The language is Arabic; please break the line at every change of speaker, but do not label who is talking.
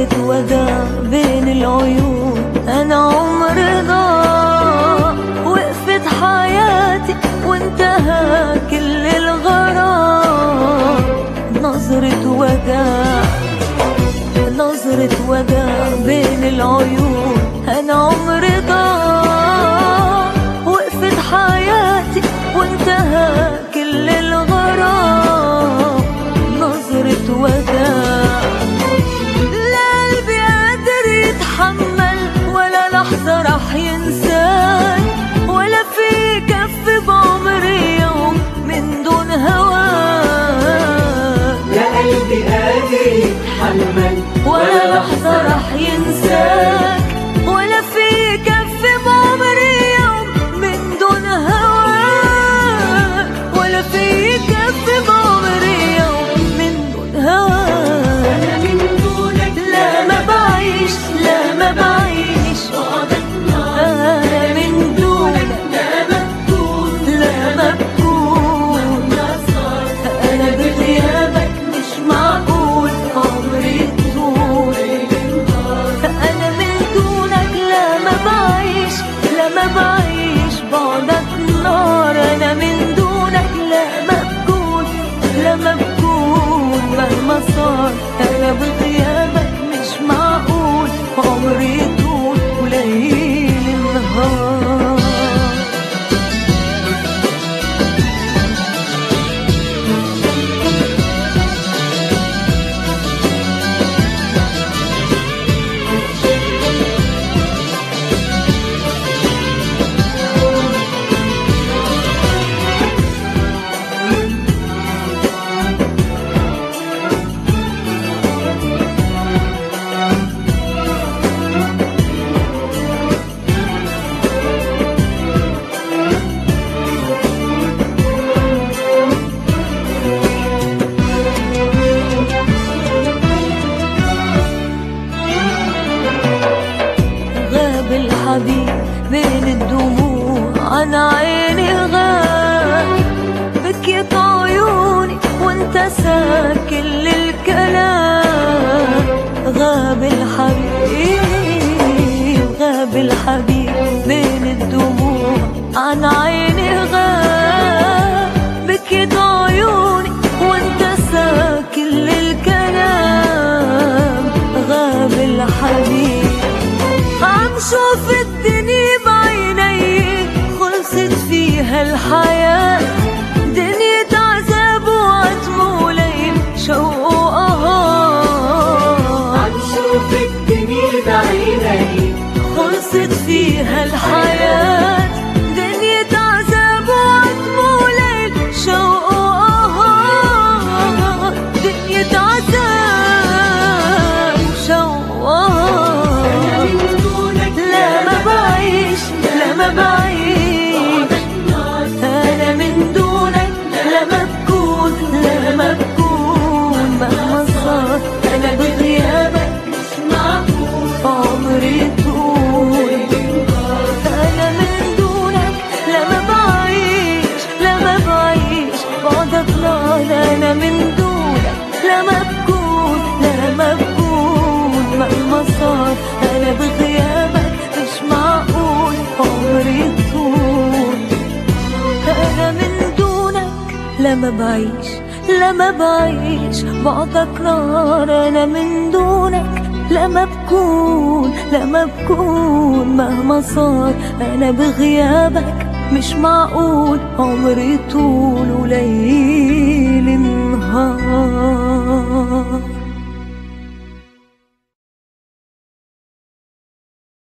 نظرة وداع بين العيون، أنا عمري ضاع. وقفت حياتي وانتهى كل الغرام. نظرة وداع، نظرة وداع بين العيون، أنا عمري ضاع. وقفت حياتي وانتهى كل الغرام. نظرة وداع، لا قلبي قادر يتحمل ولا لحظة رح ينساك، ولا في كف بعمري يوم من دون هواك.
لا قلبي قادر يتحمل
ولا لحظة رح ينساك، ولا في كف بعمري يوم من دون هواك. ولا في كف بعمري يوم من دون هواك.
أنا من دونك
لا ما بعيش، لا ما بعيش
بعدك نار.
أنا من دونك
لا مبكون
لا ما بكون.
لا صار.
أنا بغيابك مش معقول عمري طول. أنا من دونك لا ما بعيش، لا ما بعيش بعدك نار. أنا من دونك لا ما بكون، لا ما بكون مهما صار. أنا بغيابك مش معقول عمري طول وليل نهار. الحبيب بين الدموع عن عيني غاب. بكيت عيوني وانت ساكن الكلام. غاب الحبيب، غاب الحبيب بين الدموع عن عيني غاب. بكيت عيوني وانت ساكن الكلام. غاب الحبيب، عم شوف الدنيا بعيني خلصت فيها الحياة. دنيا عذاب وعتم وليل شوق وقهار.
عم شوف الدنيا بعيني
خلصت فيها الحياة. دنيا عذاب وعتم وليل شوق وقهار. دنيا عذاب وشوق وقهار. لا ما بعيش، لا ما بعيش أنا من دونك لا ما بكون، لا ما بكون مهما صار. أنا بغيابك
مش معقول
عمري طول. أنا من دونك لا ما بعيش، لا ما بعيش بعدك نار. أنا من دونك لا ما بكون، لا ما بكون مهما صار. أنا بغيابك مش معقول عمري طول. أنا من دونك لا ما بعيش، لا ما بعيش بعدك نار. أنا من دونك لا ما بكون، لا ما بكون مهما صار. أنا بغيابك مش معقول عمري طول وليل نهار.